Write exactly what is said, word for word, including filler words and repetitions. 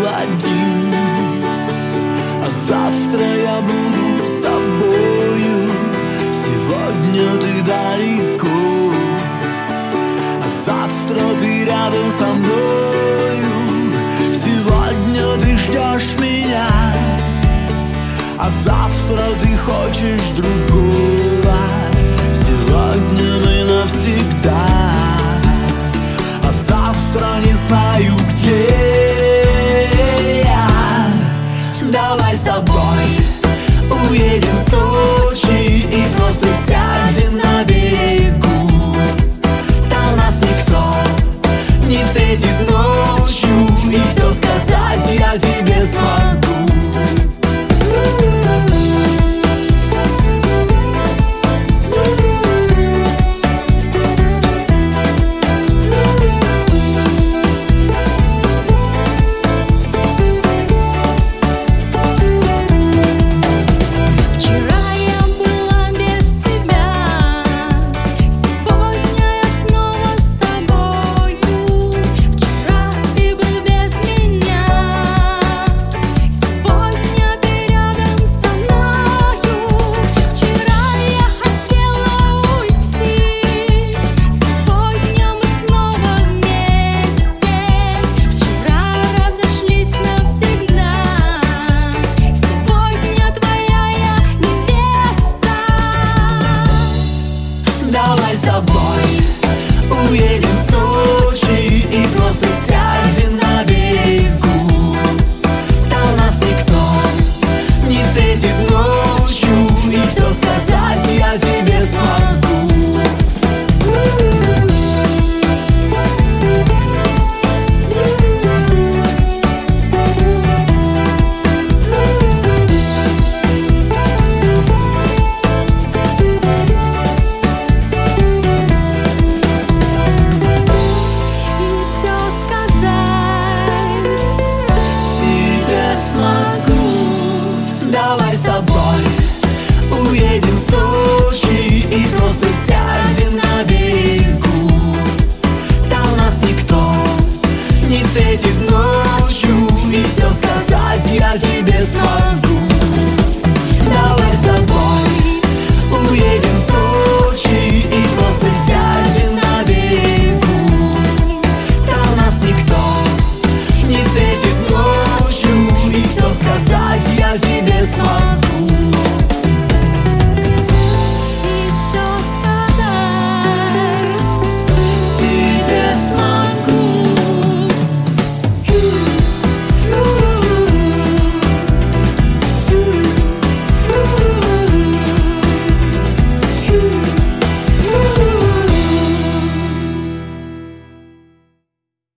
один. А завтра я буду с тобою. Сегодня ты далеко, а завтра ты рядом со мною. Сегодня ты ждешь меня, а завтра ты хочешь другого. Сегодня мы навсегда, а завтра не знаю где я. Давай с тобой уедем в Сочи и просто сядем на берегу. Там нас никто не встретит.